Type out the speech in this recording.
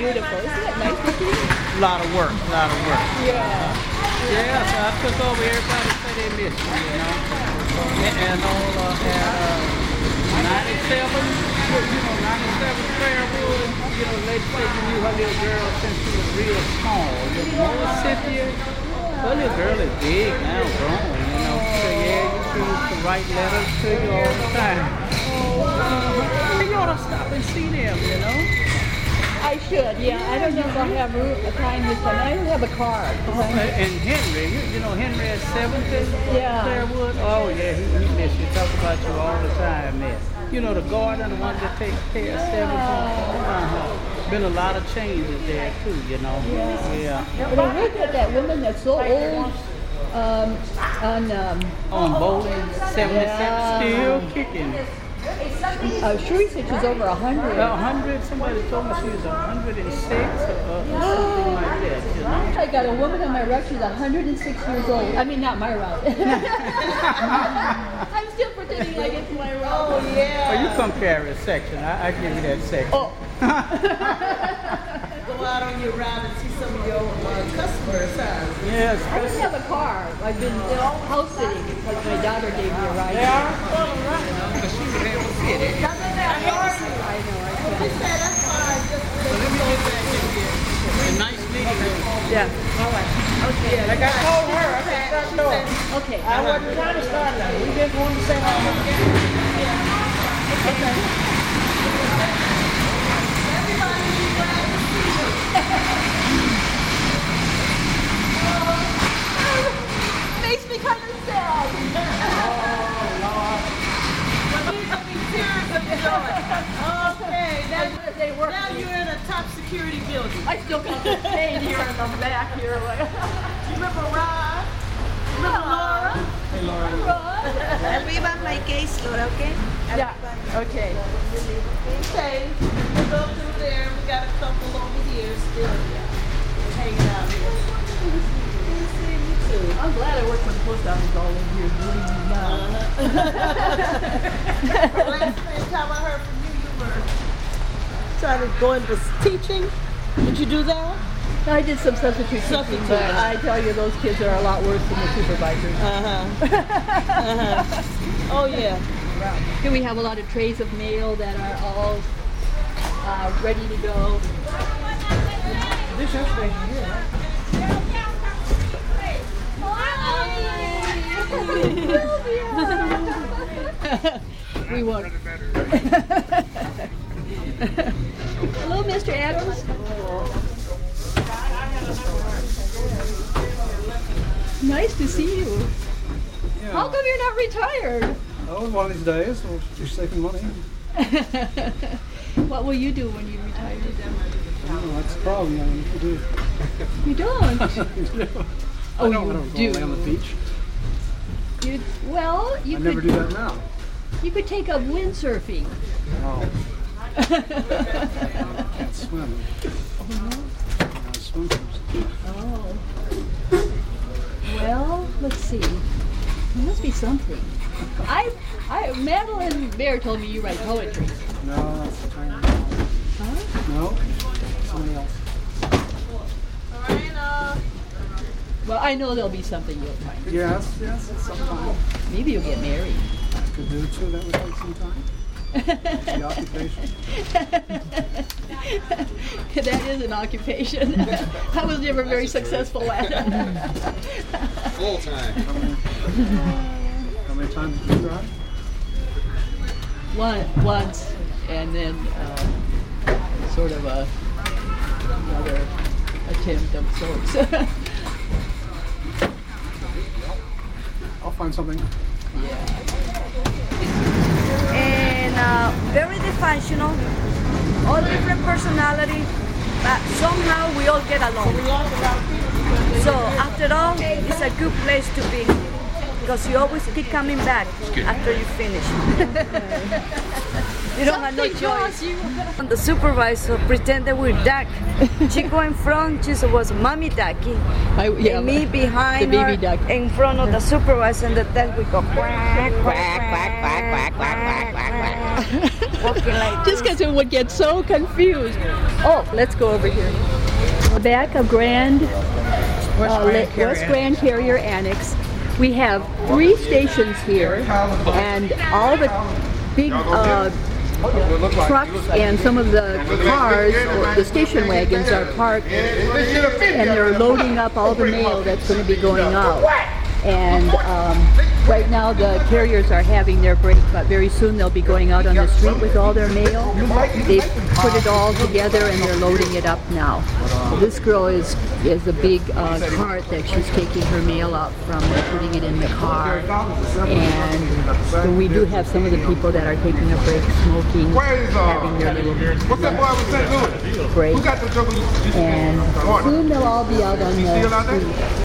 beautiful. Isn't that nice looking? A lot of work, a lot of work. Yeah. Yeah, so I took over. Everybody said they missed me, you know. And all at 97, you know, 97 Fairwood, you know, lady said you knew her little girl since she was real small. You know, Cynthia, her little girl is big now, grown, you know. So yeah, you choose to write letters to you all the time. You ought to stop and see them, you know. I should, yeah. I don't know if I'll have a time this time. I don't have a car. And Henry, you know Henry at 70th Yeah. Fairwood? Oh yeah, he miss you. Talk about you all the time, man. You know the garden, the one that takes care of 70th. Been a lot of changes there too, you know. Yeah. But I heard that that woman that's so old On Bowling, 77, still kicking. Shuri said she's over 100. 100, somebody told me she was 106 or something like that, you know. I got a woman on my route, she's 106 years old. I mean, not my route. I'm still pretending like it's my route. Oh, yeah. Oh, you come carry a section. I give you that section. Oh. Go out on your route and see some of your customers, huh? Yes. I don't have a car. I've been house sitting because my daughter gave me a ride. They are? All right. Because she was able to get it. I know. That's fine. Just So let me get back in here. A nice meeting you. Yeah. All right. Okay. Like I told her, I said, start door. Okay. I wasn't trying to start that. We just wanted to say Makes me kind of sad. Okay, now you're in a top security building. I still got the pain here in the back here. You remember Rod? Remember Laura? Hey, Laura. Arriba my case, Laura, okay? Yeah. Okay. Okay, we'll go through there. We got a couple over here still hanging out here. Good seeing you too. I'm glad I work for the post office all those years. Last time I heard from you, you were trying to go into teaching. Did you do that? I did some substitute teaching, but I tell you, those kids are a lot worse than the supervisors. Oh yeah. Here we have a lot of trays of mail that are all ready to go. This yesterday here, right? We won't. Hello, Mr. Adams. Nice to see you. Yeah. How come you're not retired? Oh, one of these days, we'll be saving money. What will you do when you retire? Oh, that's the problem. I mean, if you do. You don't. I Oh, don't you go lay on the do. beach. You I never do could that now. you could take up windsurfing. Oh, can't swim. I swim first. Oh. Well, let's see. There must be something. Madeline Bear told me you write poetry. No, that's the time. Huh? No, somebody else. Well, I know there'll be something you'll find. Yes, it's sometime. Maybe you'll get married. Could do too. That would take some time. That's the occupation. That is an occupation. I was never very successful at it. Full time. How many times did you try? Once, and then sort of another attempt of sorts. I'll find something. And very dysfunctional, all different personality, but somehow we all get along. So after all, it's a good place to be. because you always keep coming back after you finish. You don't have no choice. The supervisor pretended we're duck. She go in front, she was mommy ducky. And me behind the her, baby duck. in front of the supervisor, and the duck we go quack, quack, quack, quack, quack, quack, quack, quack. Walking like Just because it would get so confused. Oh, let's go over here. The back of West Grand Carrier Annex. We have 3 stations here, and all the big trucks and some of the cars, or the station wagons, are parked, and they're loading up all the mail that's going to be going out. And right now the carriers are having their break, but very soon they'll be going out on the street with all their mail. They've put it all together and they're loading it up now. This girl is a big cart that she's taking her mail out from, putting it in the car. And we do have some of the people that are taking a break, smoking, having their little break. And soon they'll all be out on the street.